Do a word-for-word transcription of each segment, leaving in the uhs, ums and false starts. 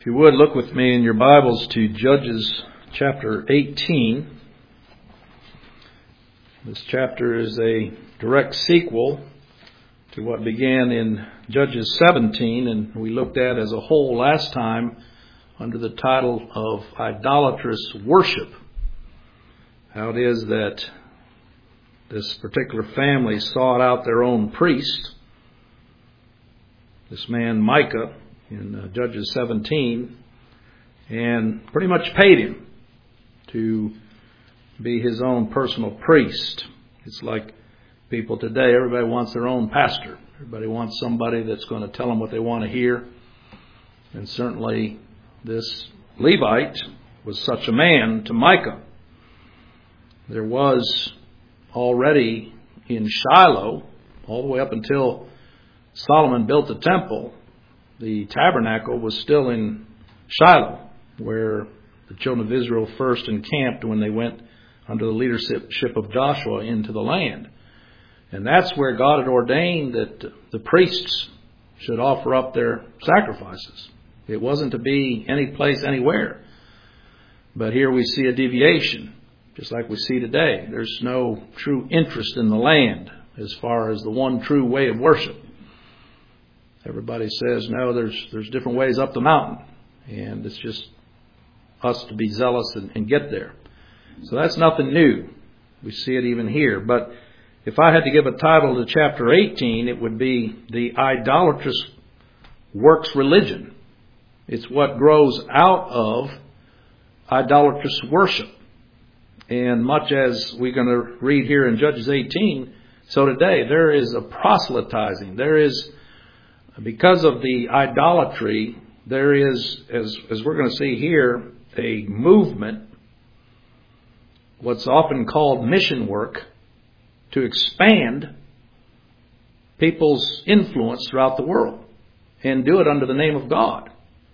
you would, look with me in your Bibles to Judges chapter eighteen. This chapter is a direct sequel to what began in Judges seventeen, and we looked at as a whole last time under the title of idolatrous worship. How it is that this particular family sought out their own priest, this man Micah, in uh, Judges seventeen, and pretty much paid him to be his own personal priest. It's like people today, everybody wants their own pastor. Everybody wants somebody that's going to tell them what they want to hear. And certainly this Levite was such a man to Micah. There was already in Shiloh, all the way up until Solomon built the temple, the tabernacle was still in Shiloh, where the children of Israel first encamped when they went under the leadership of Joshua into the land. And that's where God had ordained that the priests should offer up their sacrifices. It wasn't to be any place, anywhere. But here we see a deviation, just like we see today. There's no true interest in the land as far as the one true way of worship. Everybody says, no, there's there's different ways up the mountain. And it's just us to be zealous and, and get there. So that's nothing new. We see it even here. But if I had to give a title to chapter eighteen, it would be The Idolatrous Works Religion. It's what grows out of idolatrous worship. And much as we're going to read here in Judges eighteen, so today there is a proselytizing. There is, because of the idolatry, there is, as, as we're going to see here, a movement, what's often called mission work, to expand people's influence throughout the world and do it under the name of God.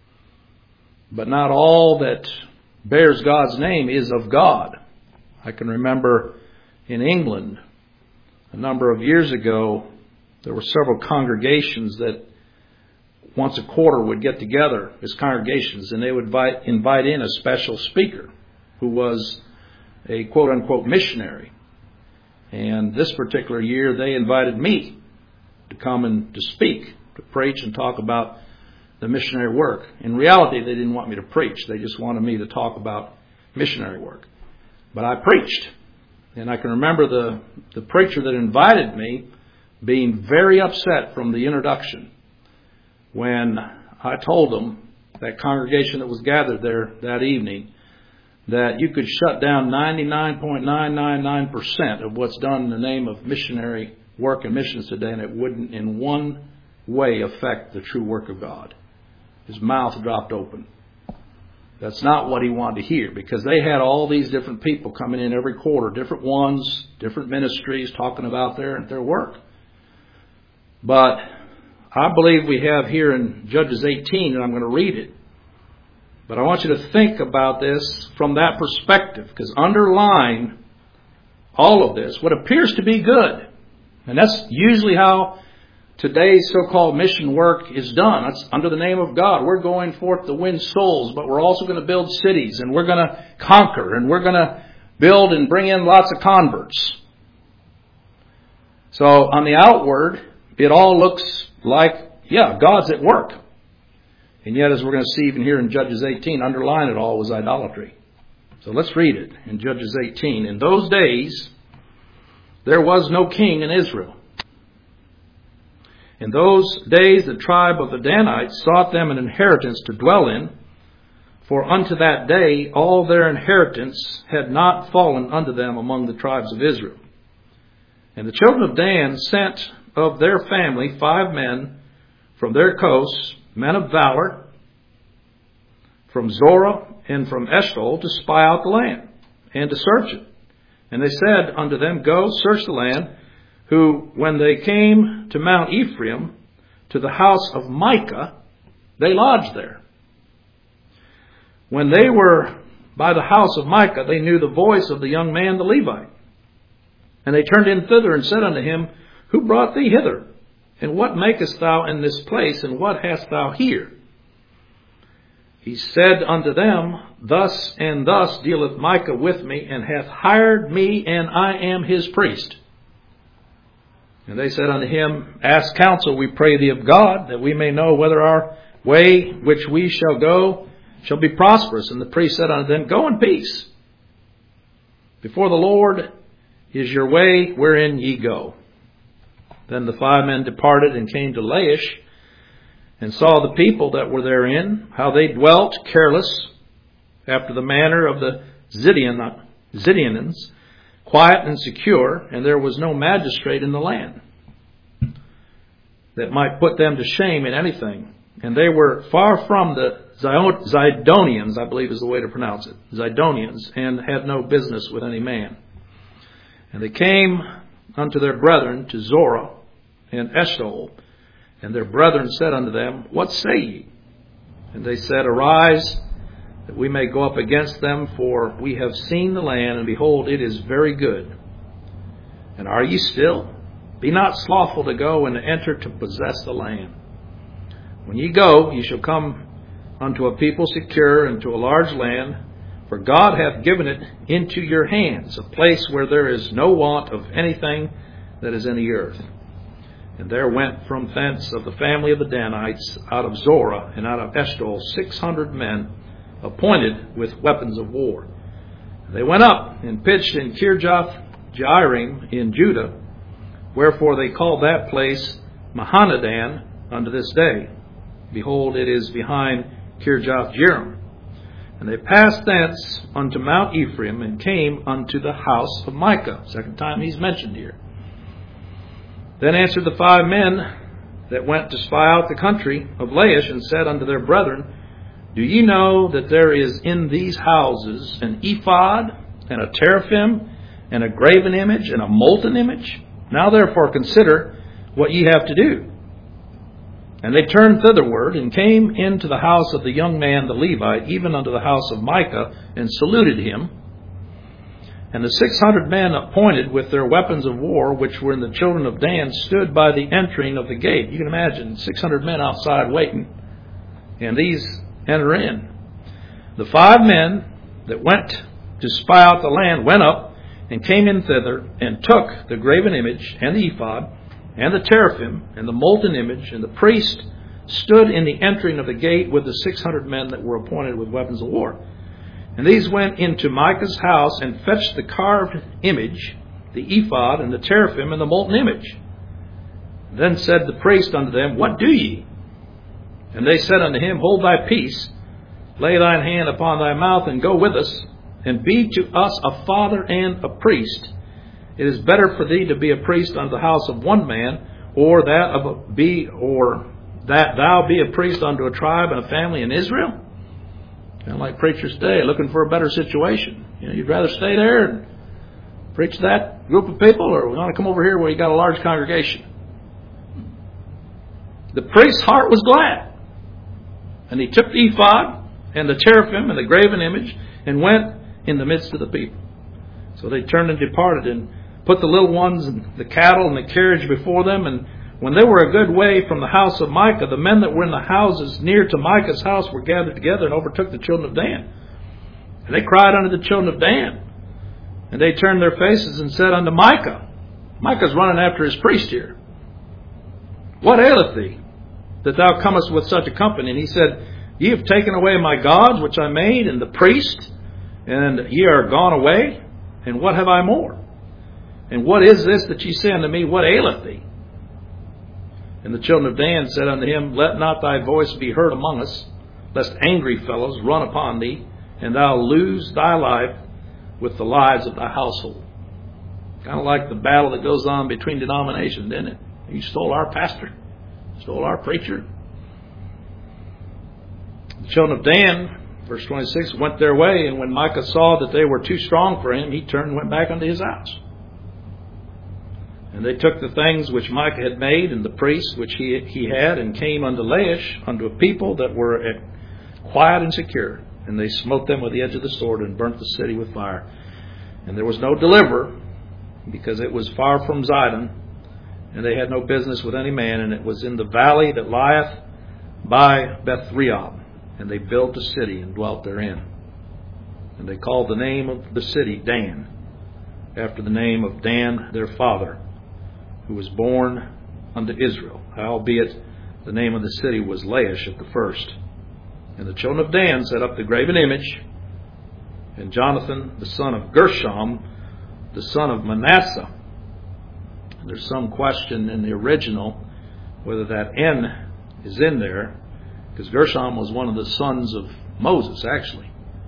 But not all that bears God's name is of God. I can remember in England a number of years ago, there were several congregations that once a quarter would get together as congregations, and they would invite, invite in a special speaker who was a quote-unquote missionary. And this particular year, they invited me to come and to speak, to preach and talk about the missionary work. In reality, they didn't want me to preach. They just wanted me to talk about missionary work. But I preached. And I can remember the, the preacher that invited me being very upset from the introduction when I told them, that congregation that was gathered there that evening, that you could shut down ninety-nine point nine nine nine percent of what's done in the name of missionary work and missions today, and it wouldn't in one way affect the true work of God. His mouth dropped open. That's not what he wanted to hear, because they had all these different people coming in every quarter, different ones, different ministries, talking about their, their work. But I believe we have here in Judges eighteen, and I'm going to read it. But I want you to think about this from that perspective, because underlying all of this, what appears to be good, and that's usually how today's so-called mission work is done. It's under the name of God. We're going forth to win souls, but we're also going to build cities, and we're going to conquer, and we're going to build and bring in lots of converts. So on the outward, it all looks like, yeah, God's at work. And yet, as we're going to see even here in Judges eighteen, underlying it all was idolatry. So let's read it in Judges eighteen. In those days, there was no king in Israel. In those days, the tribe of the Danites sought them an inheritance to dwell in, for unto that day all their inheritance had not fallen unto them among the tribes of Israel. And the children of Dan sent of their family five men from their coasts, men of valor, from Zorah and from Eshtaol, to spy out the land and to search it. And they said unto them, Go, search the land. Who, when they came to Mount Ephraim, to the house of Micah, they lodged there. When they were by the house of Micah, they knew the voice of the young man, the Levite. And they turned in thither and said unto him, Who brought thee hither? And what makest thou in this place? And what hast thou here? he said unto them, Thus and thus dealeth Micah with me, and hath hired me, and I am his priest. And they said unto him, Ask counsel, we pray thee, of God, that we may know whether our way which we shall go shall be prosperous. And the priest said unto them, Go in peace. Before the Lord is your way wherein ye go. Then the five men departed and came to Laish, and saw the people that were therein, how they dwelt careless, after the manner of the Zidian, Zidianans, quiet and secure, and there was no magistrate in the land that might put them to shame in anything. And they were far from the Zidonians, I believe is the way to pronounce it, Zidonians, and had no business with any man. And they came unto their brethren to Zorah and Eshtaol, and their brethren said unto them, What say ye? And they said, Arise, that we may go up against them, for we have seen the land, and behold, it is very good. And are ye still? Be not slothful to go and to enter to possess the land. When ye go, ye shall come unto a people secure, and to a large land, for God hath given it into your hands, a place where there is no want of anything that is in the earth. And there went from thence of the family of the Danites, out of Zorah and out of Eshtaol, six hundred men, appointed with weapons of war. They went up and pitched in Kirjath-Jearim in Judah, wherefore they called that place Mahanadan unto this day. Behold, it is behind Kirjath-Jearim. And they passed thence unto Mount Ephraim, and came unto the house of Micah. Second time he's mentioned here. Then answered the five men that went to spy out the country of Laish, and said unto their brethren, Do ye know that there is in these houses an ephod, and a teraphim, and a graven image, and a molten image? Now therefore consider what ye have to do. And they turned thitherward, and came into the house of the young man the Levite, even unto the house of Micah, and saluted him. And the six hundred men appointed with their weapons of war, which were in the children of Dan, stood by the entering of the gate. You can imagine six hundred men outside waiting, and these enter in. The five men that went to spy out the land went up and came in thither, and took the graven image, and the ephod, and the teraphim, and the molten image, and the priest stood in the entering of the gate with the six hundred men that were appointed with weapons of war. And these went into Micah's house, and fetched the carved image, the ephod, and the teraphim, and the molten image. Then said the priest unto them, What do ye? And they said unto him, Hold thy peace, lay thine hand upon thy mouth, and go with us, and be to us a father and a priest. It is better for thee to be a priest unto the house of one man, or that of a, be or that thou be a priest unto a tribe and a family in Israel. Kind of like preachers today, looking for a better situation. You know, you'd rather stay there and preach to that group of people, or we want to come over here where you got a large congregation. The priest's heart was glad, and he took the ephod and the teraphim and the graven image, and went in the midst of the people. So they turned and departed, and put the little ones and the cattle and the carriage before them. And when they were a good way from the house of Micah, the men that were in the houses near to Micah's house were gathered together, and overtook the children of Dan. And they cried unto the children of Dan. And they turned their faces and said unto Micah, Micah's running after his priest here, What aileth thee, that thou comest with such a company? And he said, Ye have taken away my gods which I made, and the priest, and ye are gone away. And what have I more? And what is this that ye say unto me, What aileth thee? And the children of Dan said unto him, Let not thy voice be heard among us, lest angry fellows run upon thee, and thou lose thy life with the lives of thy household. Kind of like the battle that goes on between denominations, isn't it? You stole our pastor, stole our preacher. The children of Dan, verse twenty-six, went their way, and when Micah saw that they were too strong for him, he turned and went back unto his house. And they took the things which Micah had made, and the priests which he, he had, and came unto Laish, unto a people that were at quiet and secure. And they smote them with the edge of the sword, and burnt the city with fire. And there was no deliverer, because it was far from Zidon, and they had no business with any man, and it was in the valley that lieth by Beth-rehob. And they built a city and dwelt therein. And they called the name of the city Dan, after the name of Dan their father, who was born unto Israel. Howbeit the name of the city was Laish at the first. And the children of Dan set up the graven image, and Jonathan the son of Gershom, the son of Manasseh. And there's some question in the original whether that N is in there, because Gershom was one of the sons of Moses, actually.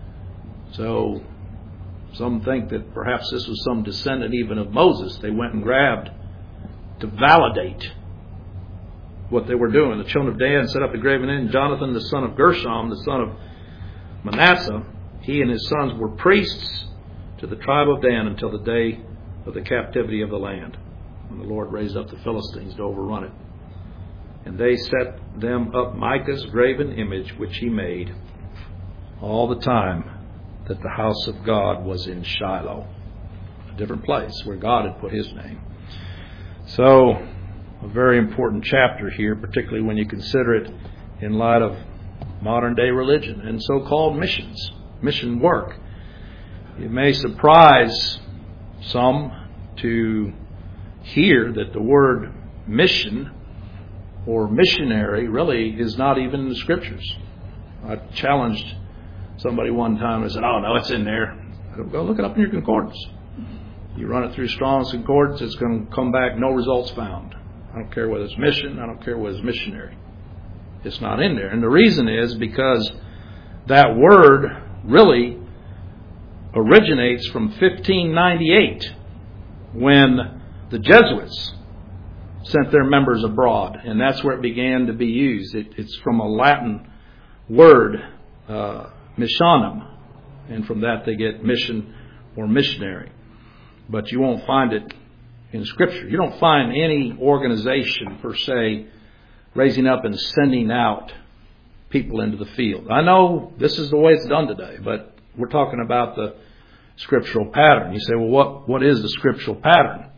So some think that perhaps this was some descendant even of Moses they went and grabbed to validate what they were doing. The children of Dan set up the graven image. Jonathan, the son of Gershom, the son of Manasseh, he and his sons were priests to the tribe of Dan until the day of the captivity of the land, when the Lord raised up the Philistines to overrun it. And they set them up Micah's graven image, which he made, all the time that the house of God was in Shiloh, a different place where God had put his name. So, a very important chapter here, particularly when you consider it in light of modern day religion and so-called missions, mission work. It may surprise some to hear that the word mission or missionary really is not even in the Scriptures. I challenged somebody one time and said, oh no, it's in there. I go, look it up in your concordance. You run it through Strong's Concordance, it's going to come back, no results found. I don't care whether it's mission, I don't care whether it's missionary. It's not in there. And the reason is because that word really originates from fifteen ninety-eight, when the Jesuits sent their members abroad, and that's where it began to be used. It, it's from a Latin word, uh, missionum, and from that they get mission or missionary. But you won't find it in Scripture. You don't find any organization per se raising up and sending out people into the field. I know this is the way it's done today, but we're talking about the scriptural pattern. You say, well, what, what is the scriptural pattern?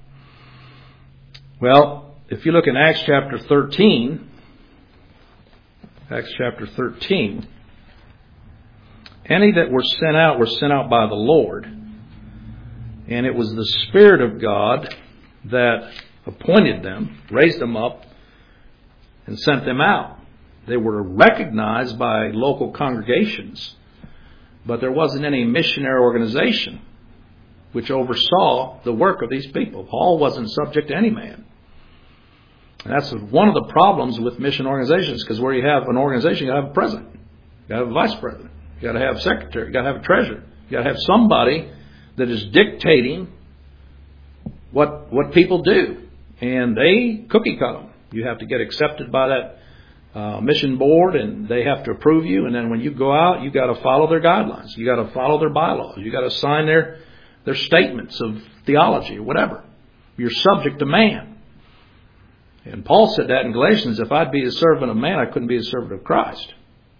Well, if you look in Acts chapter thirteen, Acts chapter thirteen, any that were sent out were sent out by the Lord. And it was the Spirit of God that appointed them, raised them up, and sent them out. They were recognized by local congregations, but there wasn't any missionary organization which oversaw the work of these people. Paul wasn't subject to any man. And that's one of the problems with mission organizations, because where you have an organization, you got to have a president, you got to have a vice president, you got to have a secretary, you got to have a treasurer, you got to have somebody that is dictating what what people do. And they cookie cut them. You have to get accepted by that uh, mission board, and they have to approve you. And then when you go out, you got to follow their guidelines. You got to follow their bylaws. You got to sign their their statements of theology or whatever. You're subject to man. And Paul said that in Galatians, if I'd be a servant of man, I couldn't be a servant of Christ.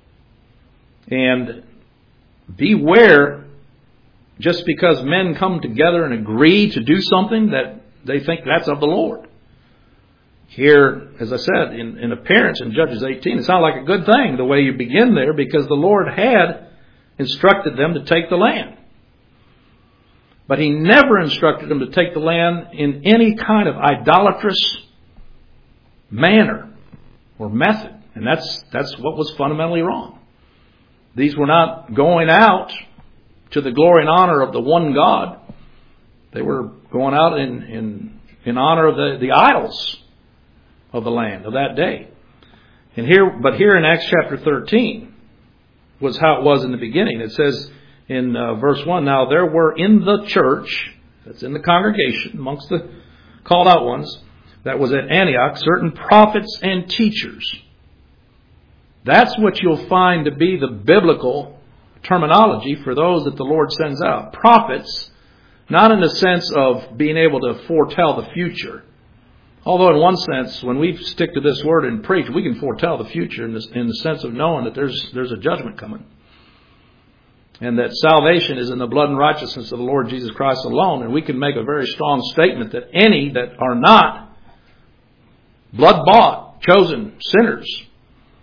And beware, just because men come together and agree to do something, that they think that's of the Lord. Here, as I said, in, in appearance in Judges eighteen, it sounded like a good thing the way you begin there, because the Lord had instructed them to take the land. But He never instructed them to take the land in any kind of idolatrous manner or method. And that's that's what was fundamentally wrong. These were not going out to the glory and honor of the one God. They were going out in, in, in honor of the, the idols of the land of that day. And here, but here in Acts chapter thirteen was how it was in the beginning. It says in uh, verse one, now there were in the church, that's in the congregation, amongst the called out ones, that was at Antioch, certain prophets and teachers. That's what you'll find to be the biblical terminology for those that the Lord sends out. Prophets, not in the sense of being able to foretell the future. Although in one sense, when we stick to this word and preach, we can foretell the future in, this, in the sense of knowing that there's there's a judgment coming. And that salvation is in the blood and righteousness of the Lord Jesus Christ alone. And we can make a very strong statement that any that are not blood-bought, chosen sinners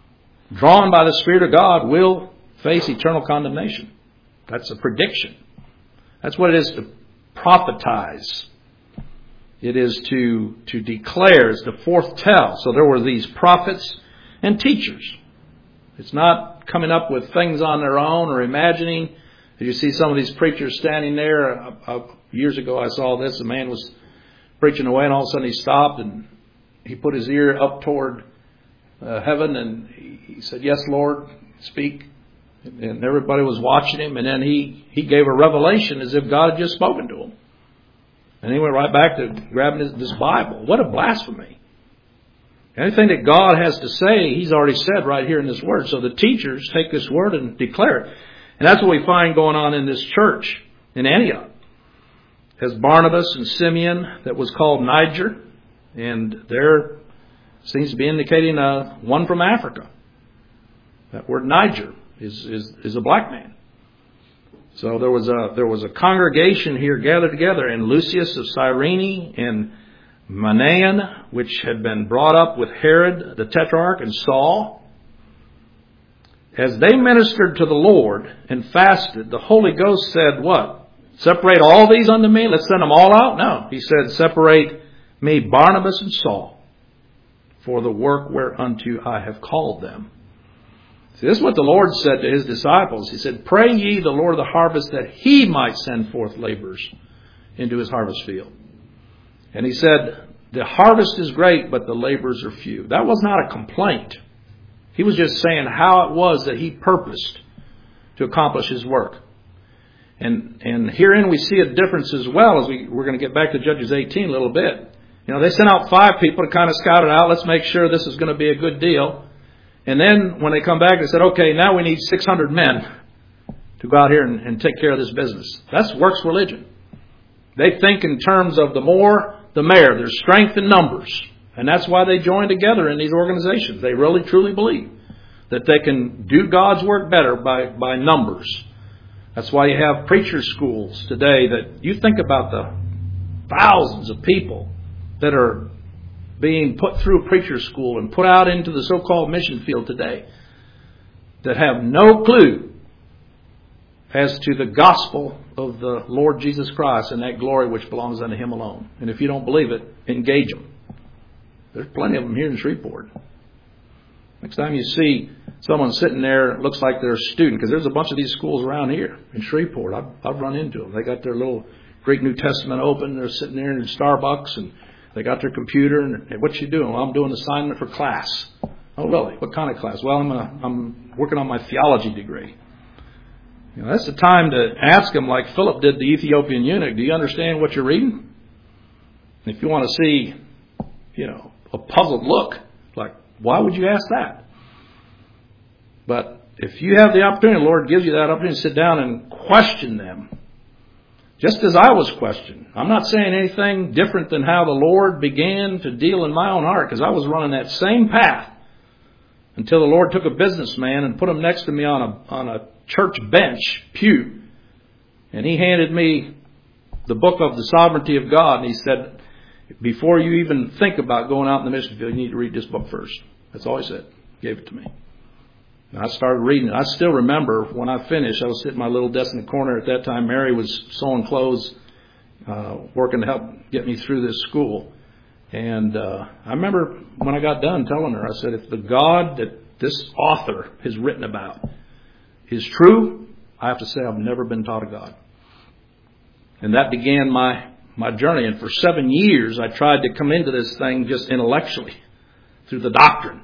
drawn by the Spirit of God, will face eternal condemnation. That's a prediction. That's what it is to prophetize. It is to, to declare. It's to foretell. So there were these prophets and teachers. It's not coming up with things on their own or imagining. You see some of these preachers standing there. Uh, uh, years ago I saw this. A man was preaching away and all of a sudden he stopped and he put his ear up toward uh, heaven and he, he said, "Yes, Lord, speak." And everybody was watching him, and then he, he gave a revelation as if God had just spoken to him. And he went right back to grabbing his, this Bible. What a blasphemy. Anything that God has to say, He's already said right here in this Word. So the teachers take this Word and declare it. And that's what we find going on in this church in Antioch. As Barnabas and Simeon, that was called Niger, and there seems to be indicating uh, one from Africa. That word Niger is, is, is a black man. So there was a there was a congregation here gathered together, and Lucius of Cyrene and Manaen, which had been brought up with Herod the Tetrarch and Saul. As they ministered to the Lord and fasted, the Holy Ghost said, what? Separate all these unto me? Let's send them all out? No. He said, separate me, Barnabas and Saul, for the work whereunto I have called them. See, this is what the Lord said to His disciples. He said, pray ye the Lord of the harvest that He might send forth laborers into His harvest field. And He said, the harvest is great, but the laborers are few. That was not a complaint. He was just saying how it was that He purposed to accomplish His work. And and herein we see a difference as well, as we, we're going to get back to Judges eighteen a little bit. You know, they sent out five people to kind of scout it out. Let's make sure this is going to be a good deal. And then when they come back, they said, okay, now we need six hundred men to go out here and, and take care of this business. That's works religion. They think in terms of the more, the merrier. There's strength in numbers. And that's why they join together in these organizations. They really, truly believe that they can do God's work better by, by numbers. That's why you have preacher schools today that you think about the thousands of people that are being put through preacher school and put out into the so-called mission field today that have no clue as to the gospel of the Lord Jesus Christ and that glory which belongs unto Him alone. And if you don't believe it, engage them. There's plenty of them here in Shreveport. Next time you see someone sitting there, it looks like they're a student, because there's a bunch of these schools around here in Shreveport. I've, I've run into them. They got their little Greek New Testament open. They're sitting there in Starbucks, and they got their computer. And hey, what you doing? Well, I'm doing an assignment for class. Oh, really? What kind of class? Well, I'm gonna, I'm working on my theology degree. You know, that's the time to ask them, like Philip did the Ethiopian eunuch. Do you understand what you're reading? If you want to see, you know, a puzzled look, like, why would you ask that? But if you have the opportunity, the Lord gives you that opportunity to sit down and question them, just as I was questioned. I'm not saying anything different than how the Lord began to deal in my own heart, because I was running that same path until the Lord took a businessman and put him next to me on a on a church bench, pew, and He handed me the book of the sovereignty of God, and He said, before you even think about going out in the mission field, you need to read this book first. That's all He said. He gave it to me. And I started reading it. I still remember when I finished, I was sitting at my little desk in the corner. At that time, Mary was sewing clothes, uh, working to help get me through this school. And uh, I remember when I got done telling her, I said, if the God that this author has written about is true, I have to say I've never been taught of God. And that began my my journey. And for seven years, I tried to come into this thing just intellectually through the doctrine.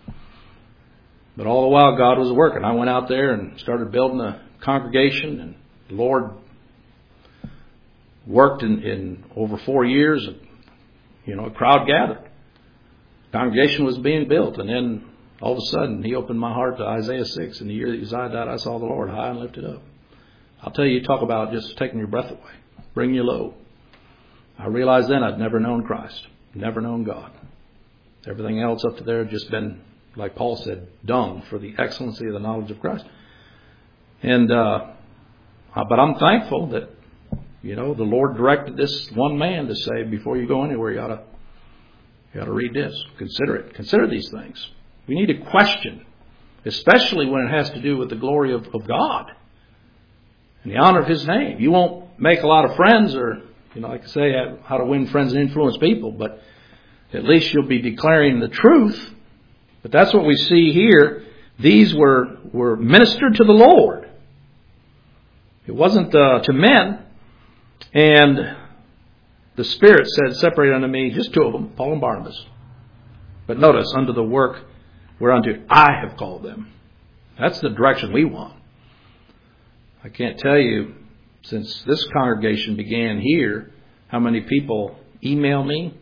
But all the while, God was working. I went out there and started building a congregation, and the Lord worked in, in over four years. You know, a crowd gathered. Congregation was being built, and then all of a sudden, He opened my heart to Isaiah six. In the year that Uzziah died, I saw the Lord high and lifted up. I'll tell you, you talk about just taking your breath away, bring you low. I realized then I'd never known Christ, never known God. Everything else up to there had just been, like Paul said, dung for the excellency of the knowledge of Christ. And uh, but I'm thankful that, you know, the Lord directed this one man to say, before you go anywhere, you ought to you ought to read this, consider it, consider these things. We need to question especially when it has to do with the glory of, of God and the honor of His name. You won't make a lot of friends or, you know, like I say, how to win friends and influence people, but at least you'll be declaring the truth. But that's what we see here. These were, were ministered to the Lord. It wasn't uh, to men. And the Spirit said, separate unto me just two of them, Paul and Barnabas. But notice, unto the work whereunto I have called them. That's the direction we want. I can't tell you, since this congregation began here, how many people email me,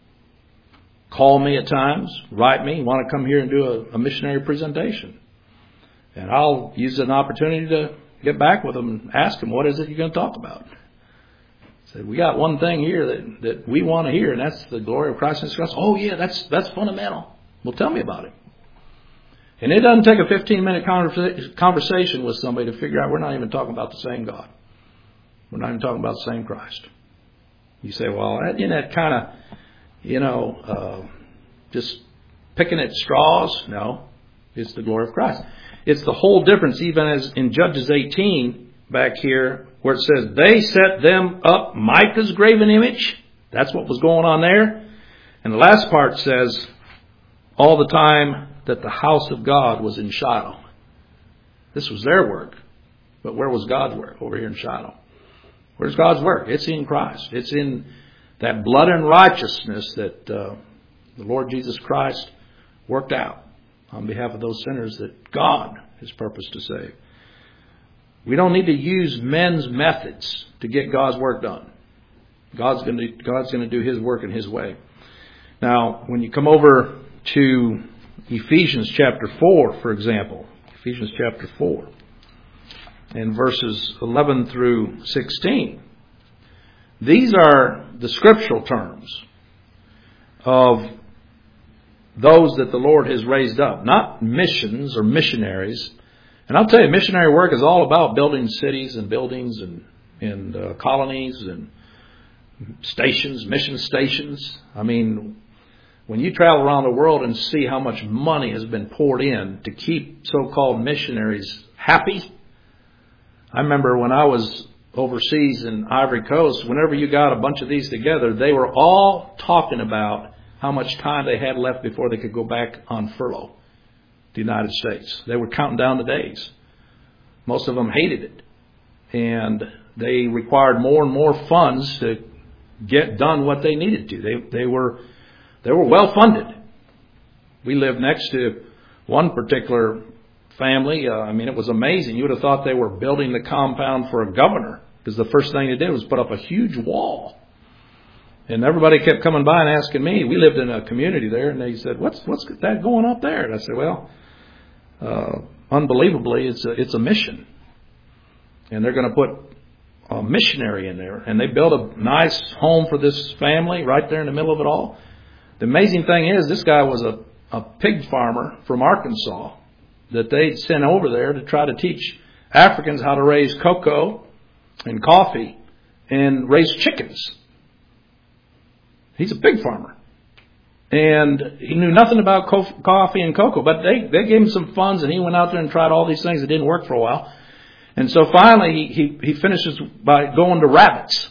call me at times, write me, want to come here and do a, a missionary presentation. And I'll use an opportunity to get back with them and ask them, what is it you're going to talk about? I said, we got one thing here that, that we want to hear, and that's the glory of Christ in His cross. Oh, yeah, that's that's fundamental. Well, tell me about it. And it doesn't take a fifteen-minute conversa- conversation with somebody to figure out we're not even talking about the same God. We're not even talking about the same Christ. You say, well, isn't that kind of, you know, uh, just picking at straws? No, it's the glory of Christ. It's the whole difference, even as in Judges eighteen back here, where it says, they set them up Micah's graven image. That's what was going on there. And the last part says, all the time that the house of God was in Shiloh. This was their work. But where was God's work? Over here in Shiloh. Where's God's work? It's in Christ. It's in that blood and righteousness that uh, the Lord Jesus Christ worked out on behalf of those sinners that God has purposed to save. We don't need to use men's methods to get God's work done. God's going to God's going to do His work in His way. Now, when you come over to Ephesians chapter four, for example, Ephesians chapter four, and verses eleven through sixteen, these are the scriptural terms of those that the Lord has raised up, not missions or missionaries. And I'll tell you, missionary work is all about building cities and buildings and, and uh, colonies and stations, mission stations. I mean, when you travel around the world and see how much money has been poured in to keep so-called missionaries happy. I remember when I was overseas in Ivory Coast, whenever you got a bunch of these together, they were all talking about how much time they had left before they could go back on furlough. The United States. They were counting down the days. Most of them hated it. And they required more and more funds to get done what they needed to. They they were they were well funded. We lived next to one particular family. Uh, I mean, it was amazing. You would have thought they were building the compound for a governor, because the first thing they did was put up a huge wall. And everybody kept coming by and asking me. We lived in a community there, and they said, "What's what's that going up there?" And I said, "Well, Uh, unbelievably, it's a, it's a mission. And they're going to put a missionary in there. And they built a nice home for this family right there in the middle of it all. The amazing thing is, this guy was a, a pig farmer from Arkansas that they'd sent over there to try to teach Africans how to raise cocoa and coffee and raise chickens. He's a pig farmer. And he knew nothing about co- coffee and cocoa, but they, they gave him some funds, and he went out there and tried all these things that didn't work for a while. And so finally, he, he, he finishes by going to rabbits.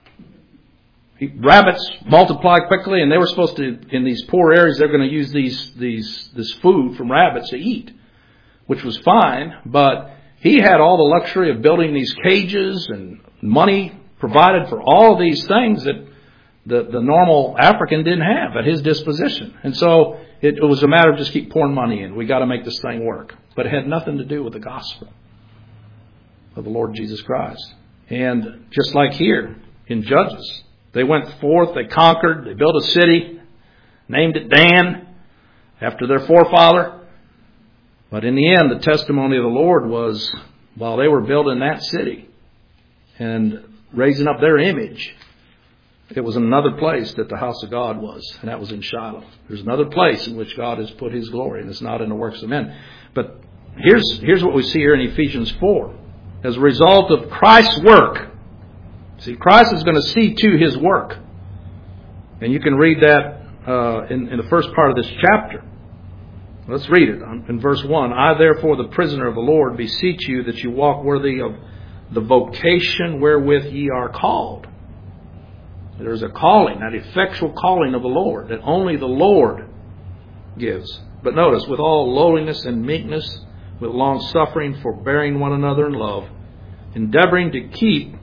He, rabbits multiply quickly, and they were supposed to, in these poor areas, they're going to use these these this food from rabbits to eat, which was fine. But he had all the luxury of building these cages and money provided for all of these things that The, the normal African didn't have at his disposition. And so it, it was a matter of just keep pouring money in. We got to make this thing work. But it had nothing to do with the gospel of the Lord Jesus Christ. And just like here in Judges, they went forth, they conquered, they built a city, named it Dan after their forefather. But in the end, the testimony of the Lord was, while they were building that city and raising up their image, it was another place that the house of God was, and that was in Shiloh. There's another place in which God has put His glory, and it's not in the works of men. But here's here's what we see here in Ephesians four. As a result of Christ's work, see, Christ is going to see to His work. And you can read that uh, in, in the first part of this chapter. Let's read it in verse one. I, therefore, the prisoner of the Lord, beseech you that you walk worthy of the vocation wherewith ye are called. There's a calling, that effectual calling of the Lord, that only the Lord gives. But notice, with all lowliness and meekness, with long suffering, forbearing one another in love, endeavoring to keep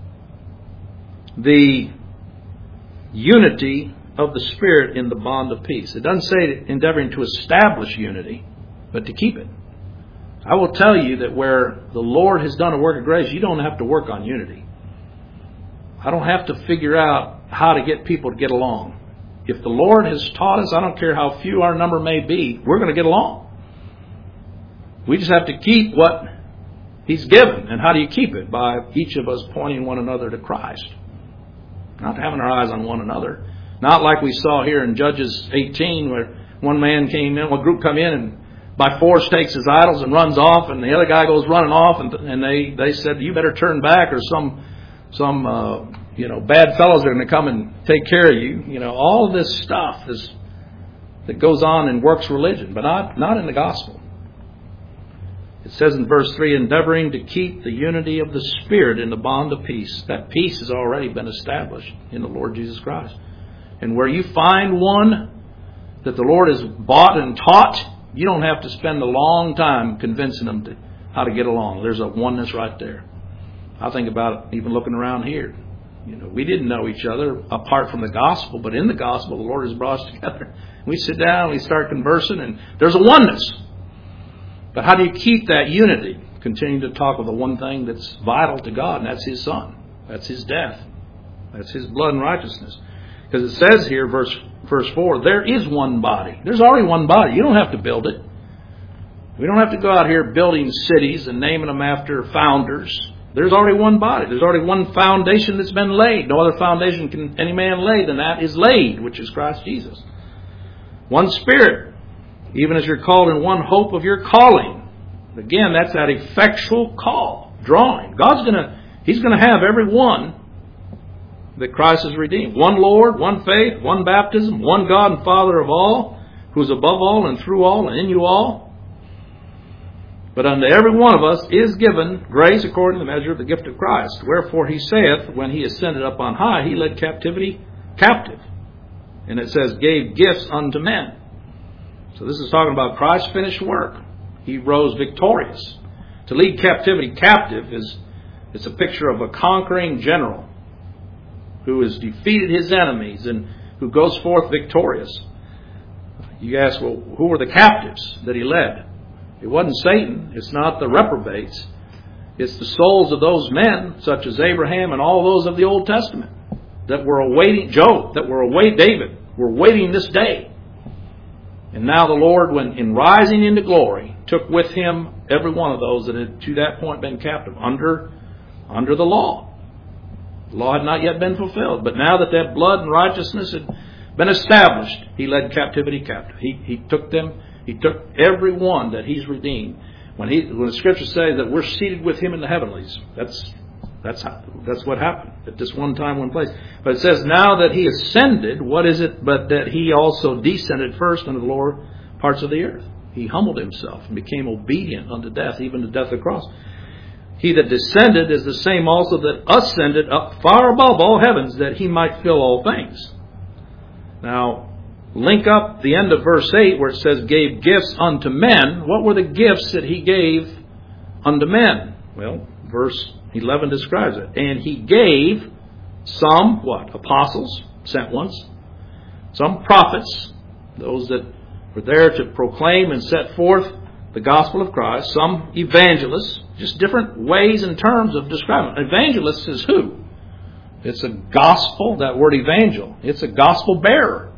the unity of the Spirit in the bond of peace. It doesn't say endeavoring to establish unity, but to keep it. I will tell you that where the Lord has done a work of grace, you don't have to work on unity. I don't have to figure out how to get people to get along. If the Lord has taught us, I don't care how few our number may be, we're going to get along. We just have to keep what He's given. And how do you keep it? By each of us pointing one another to Christ. Not having our eyes on one another. Not like we saw here in Judges eighteen, where one man came in, one group come in and by force takes his idols and runs off, and the other guy goes running off, and, and they, they said, you better turn back, or some some uh, you know bad fellows are going to come and take care of you. You know, all of this stuff is that goes on in works religion, but not not in the gospel. It says in verse three, endeavoring to keep the unity of the Spirit in the bond of peace. That peace has already been established in the Lord Jesus Christ. And where you find one that the Lord has bought and taught, you don't have to spend a long time convincing them to, how to get along. There's a oneness right there. I think about it even looking around here. You know, we didn't know each other apart from the gospel, but in the gospel, the Lord has brought us together. We sit down, we start conversing, and there's a oneness. But how do you keep that unity? Continue to talk of the one thing that's vital to God, and that's His Son. That's His death. That's His blood and righteousness. Because it says here, verse verse four, there is one body. There's already one body. You don't have to build it. We don't have to go out here building cities and naming them after founders. There's already one body. There's already one foundation that's been laid. No other foundation can any man lay than that is laid, which is Christ Jesus. One Spirit, even as you're called in one hope of your calling. Again, that's that effectual call, drawing. God's going to, He's going to have every one that Christ has redeemed. One Lord, one faith, one baptism, one God and Father of all, who is above all and through all and in you all. But unto every one of us is given grace according to the measure of the gift of Christ. Wherefore He saith, when He ascended up on high, He led captivity captive. And it says, gave gifts unto men. So this is talking about Christ's finished work. He rose victorious. To lead captivity captive is it's a picture of a conquering general who has defeated his enemies and who goes forth victorious. You ask, well, who were the captives that He led? It wasn't Satan. It's not the reprobates. It's the souls of those men, such as Abraham and all those of the Old Testament, that were awaiting Job, that were awaiting David, were waiting this day. And now the Lord, when in rising into glory, took with Him every one of those that had to that point been captive under, under the law. The law had not yet been fulfilled. But now that that blood and righteousness had been established, He led captivity captive. He, he took them, He took every one that He's redeemed. When he, when the Scriptures say that we're seated with Him in the heavenlies, that's that's how, that's what happened at this one time, one place. But it says now that He ascended, what is it but that He also descended first into the lower parts of the earth. He humbled Himself and became obedient unto death, even the death of the cross. He that descended is the same also that ascended up far above all heavens, that He might fill all things. Now, link up the end of verse eight where it says, gave gifts unto men. What were the gifts that He gave unto men? Well, verse eleven describes it. And He gave some, what? Apostles, sent ones. Some prophets, those that were there to proclaim and set forth the gospel of Christ. Some evangelists, just different ways and terms of describing it. Evangelist is who? It's a gospel, that word evangel. It's a gospel bearer.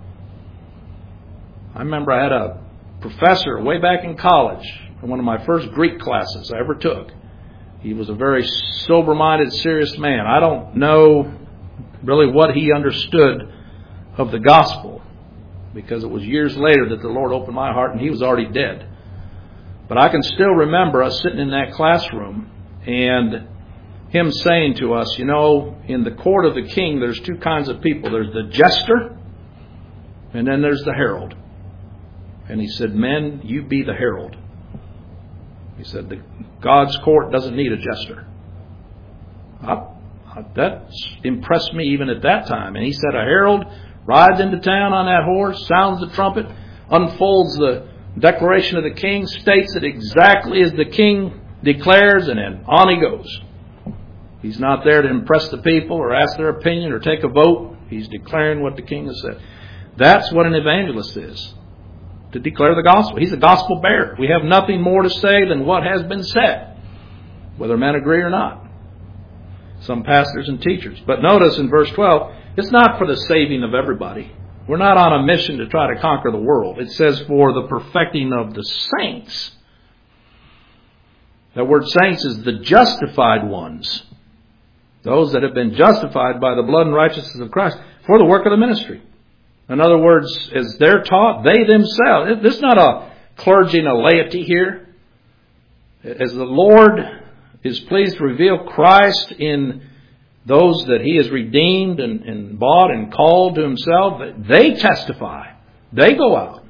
I remember I had a professor way back in college, in one of my first Greek classes I ever took. He was a very sober-minded, serious man. I don't know really what he understood of the gospel, because it was years later that the Lord opened my heart and he was already dead. But I can still remember us sitting in that classroom and him saying to us, you know, in the court of the king, there's two kinds of people. There's the jester and then there's the herald. And he said, men, you be the herald. He said, the, God's court doesn't need a jester. I, I, that impressed me even at that time. And he said, a herald rides into town on that horse, sounds the trumpet, unfolds the declaration of the king, states it exactly as the king declares, and then on he goes. He's not there to impress the people or ask their opinion or take a vote. He's declaring what the king has said. That's what an evangelist is, to declare the gospel. He's a gospel bearer. We have nothing more to say than what has been said, whether men agree or not. Some pastors and teachers. But notice in verse twelve, it's not for the saving of everybody. We're not on a mission to try to conquer the world. It says for the perfecting of the saints. That word saints is the justified ones. Those that have been justified by the blood and righteousness of Christ for the work of the ministry. In other words, as they're taught, they themselves. There's not a clergy and a laity here. As the Lord is pleased to reveal Christ in those that He has redeemed and, and bought and called to Himself, they testify. They go out.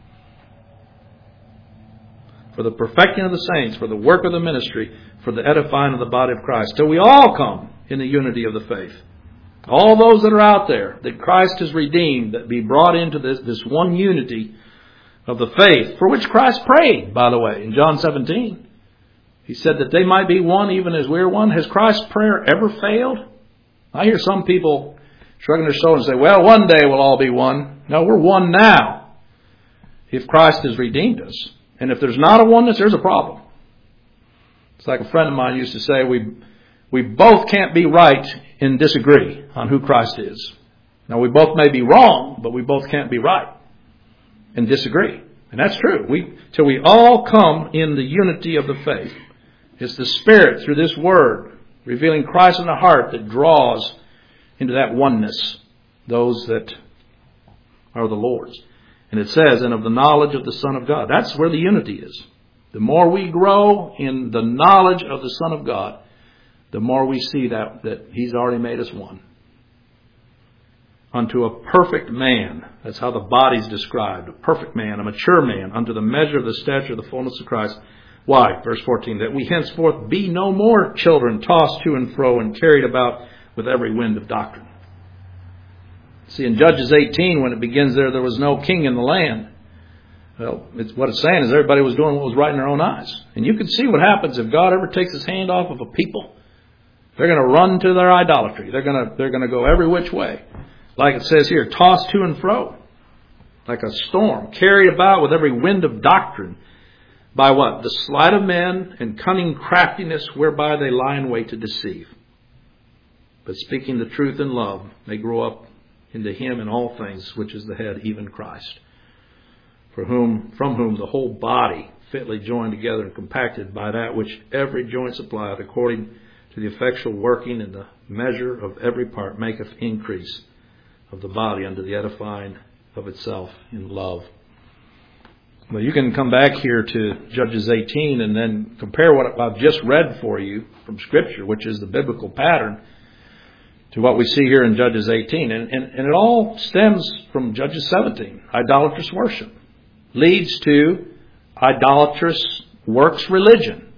For the perfecting of the saints, for the work of the ministry, for the edifying of the body of Christ. Till we all come in the unity of the faith. All those that are out there that Christ has redeemed, that be brought into this, this one unity of the faith, for which Christ prayed, by the way, in John seventeen. He said that they might be one even as we are one. Has Christ's prayer ever failed? I hear some people shrugging their shoulders and say, well, one day we'll all be one. No, we're one now, if Christ has redeemed us. And if there's not a oneness, there's a problem. It's like a friend of mine used to say, we we both can't be right and disagree on who Christ is. Now, we both may be wrong, but we both can't be right and disagree. And that's true. We till we all come in the unity of the faith. It's the Spirit through this Word revealing Christ in the heart that draws into that oneness those that are the Lord's. And it says, and of the knowledge of the Son of God. That's where the unity is. The more we grow in the knowledge of the Son of God, the more we see that, that He's already made us one. Unto a perfect man. That's how the body's described. A perfect man, a mature man, unto the measure of the stature of the fullness of Christ. Why? Verse fourteen, that we henceforth be no more children tossed to and fro and carried about with every wind of doctrine. See, in Judges eighteen, when it begins there, there was no king in the land. Well, it's, what it's saying is everybody was doing what was right in their own eyes. And you can see what happens if God ever takes His hand off of a people. They're going to run to their idolatry. They're going to, they're going to go every which way. Like it says here, tossed to and fro. Like a storm, carried about with every wind of doctrine. By what? The sleight of men and cunning craftiness whereby they lie in wait to deceive. But speaking the truth in love, they grow up into Him in all things, which is the head, even Christ. For whom, from whom the whole body, fitly joined together and compacted by that which every joint supplieth, according to the effectual working in the measure of every part, maketh increase of the body unto the edifying of itself in love. Well, you can come back here to Judges eighteen and then compare what I've just read for you from Scripture, which is the biblical pattern, to what we see here in Judges eighteen. And, and, and it all stems from Judges seventeen. Idolatrous worship leads to idolatrous works religion.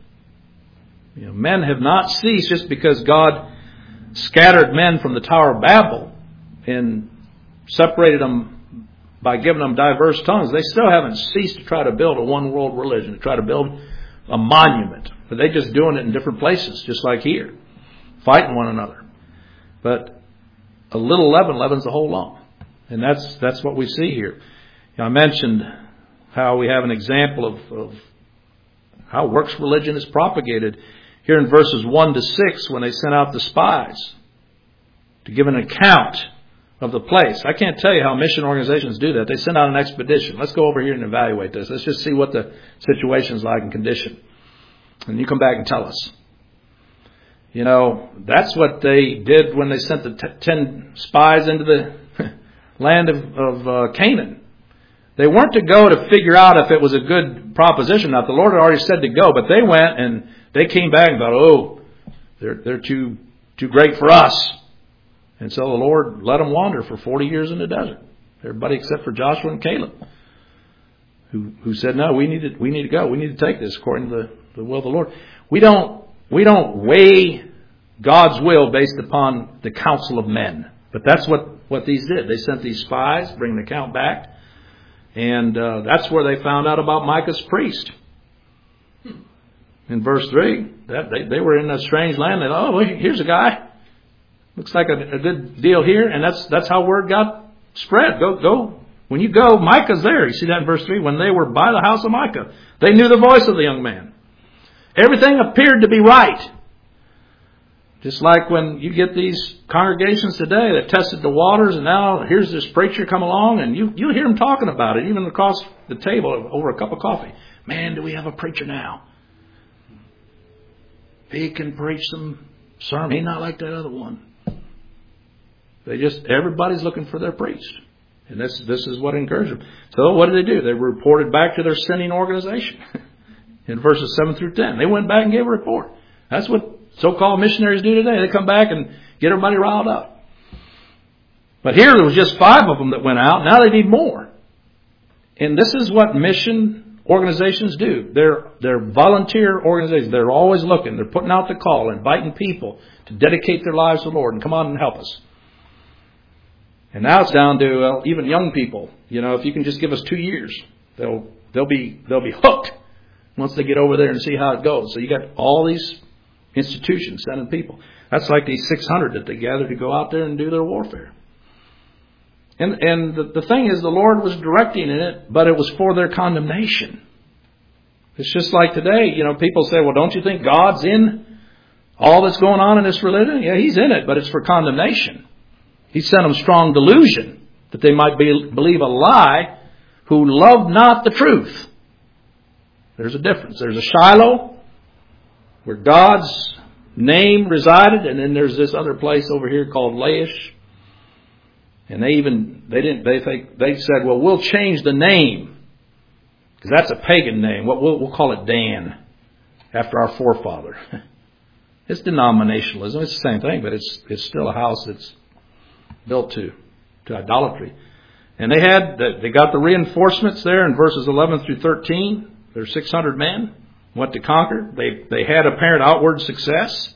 You know, men have not ceased just because God scattered men from the Tower of Babel and separated them by giving them diverse tongues. They still haven't ceased to try to build a one world religion, to try to build a monument. But they're just doing it in different places, just like here, fighting one another. But a little leaven leavens the whole lump. And that's that's what we see here. You know, I mentioned how we have an example of, of how works religion is propagated here in verses one to six when they sent out the spies to give an account of the place. I can't tell you how mission organizations do that. They send out an expedition. Let's go over here and evaluate this. Let's just see what the situation's like and condition. And you come back and tell us. You know, that's what they did when they sent the t- ten spies into the land of, of uh, Canaan. They weren't to go to figure out if it was a good proposition. Now, the Lord had already said to go, but they went and they came back and thought, oh, they're, they're too, too great for us. And so the Lord let them wander for forty years in the desert. Everybody except for Joshua and Caleb. who who said, no, we need to we need to go. We need to take this according to the, the will of the Lord. We don't we don't weigh God's will based upon the counsel of men. But that's what, what these did. They sent these spies, bring the account back. And uh, that's where they found out about Micah's priest. In verse three, that they, they were in a strange land. They thought, oh, here's a guy. Looks like a, a good deal here. And that's that's how word got spread. Go, go. When you go, Micah's there. You see that in verse three? When they were by the house of Micah, they knew the voice of the young man. Everything appeared to be right. Just like when you get these congregations today that tested the waters, and now here's this preacher come along, and you, you hear him talking about it, even across the table over a cup of coffee. Man, do we have a preacher now? He can preach some sermon. He's not like that other one. They just, everybody's looking for their priest. And this, this is what encouraged them. So what did they do? They reported back to their sending organization in verses seven through ten. They went back and gave a report. That's what so-called missionaries do today. They come back and get everybody riled up. But here there was just five of them that went out. Now they need more. And this is what mission organizations do. They're, they're volunteer organizations. They're always looking. They're putting out the call, inviting people to dedicate their lives to the Lord and come on and help us. And now it's down to well, even young people. You know, if you can just give us two years, they'll they'll be they'll be hooked once they get over there and see how it goes. So you got all these institutions sending people. That's like these six hundred that they gathered to go out there and do their warfare. And and the, the thing is, the Lord was directing in it, but it was for their condemnation. It's just like today, you know, people say, well, don't you think God's in all that's going on in this religion? Yeah, He's in it, but it's for condemnation. He sent them strong delusion that they might be, believe a lie who loved not the truth. There's a difference. There's a Shiloh where God's name resided, and then there's this other place over here called Laish. And they even, they didn't, they think, they said, well, we'll change the name because that's a pagan name. We'll, we'll, we'll call it Dan after our forefather. It's denominationalism. It's the same thing, but it's it's still a house that's built to, to idolatry. And they had, they got the reinforcements there in verses eleven through thirteen. There's six hundred men went to conquer. They, they had apparent outward success.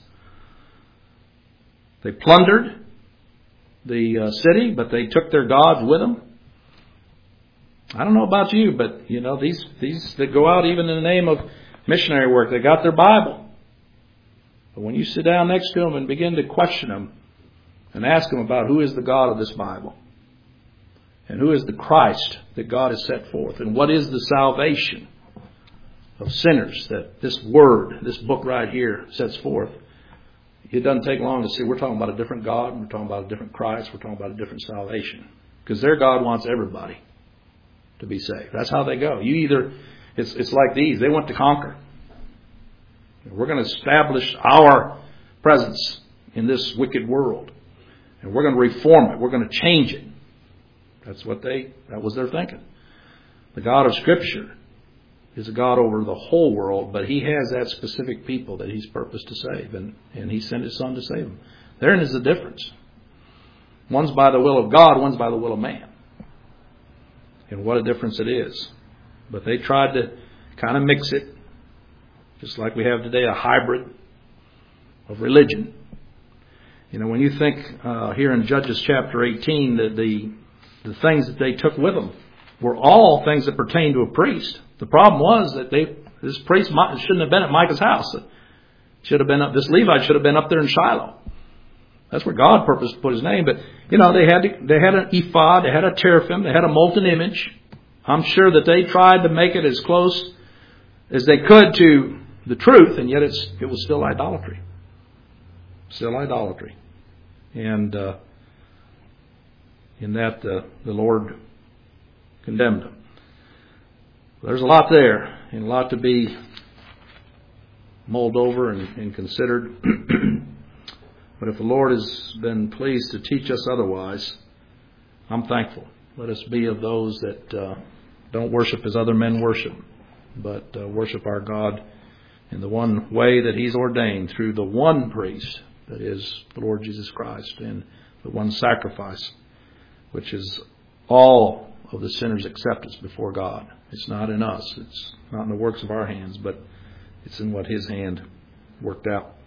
They plundered the uh, city, but they took their gods with them. I don't know about you, but you know, these, these that go out even in the name of missionary work, they got their Bible. But when you sit down next to them and begin to question them, and ask them about who is the God of this Bible. And who is the Christ that God has set forth. And what is the salvation of sinners that this word, this book right here sets forth. It doesn't take long to see we're talking about a different God. We're talking about a different Christ. We're talking about a different salvation. Because their God wants everybody to be saved. That's how they go. You either, it's, it's like these. They want to conquer. We're going to establish our presence in this wicked world. And we're going to reform it. We're going to change it. That's what they, that was their thinking. The God of Scripture is a God over the whole world, but He has that specific people that He's purposed to save. And, and He sent His Son to save them. Therein is the difference. One's by the will of God, one's by the will of man. And what a difference it is. But they tried to kind of mix it, just like we have today, a hybrid of religion. You know, when you think uh, here in Judges chapter eighteen that the the things that they took with them were all things that pertain to a priest. The problem was that they this priest shouldn't have been at Micah's house. It should have been up. This Levite should have been up there in Shiloh. That's where God purposed to put His name. But you know, they had they had an ephod, they had a teraphim, they had a molten image. I'm sure that they tried to make it as close as they could to the truth, and yet it's it was still idolatry. Still idolatry. And uh, in that, uh, the Lord condemned them. There's a lot there, and a lot to be mulled over and, and considered. But if the Lord has been pleased to teach us otherwise, I'm thankful. Let us be of those that uh, don't worship as other men worship, but uh, worship our God in the one way that He's ordained, through the one priest, that is the Lord Jesus Christ, and the one sacrifice, which is all of the sinner's acceptance before God. It's not in us. It's not in the works of our hands, but it's in what His hand worked out.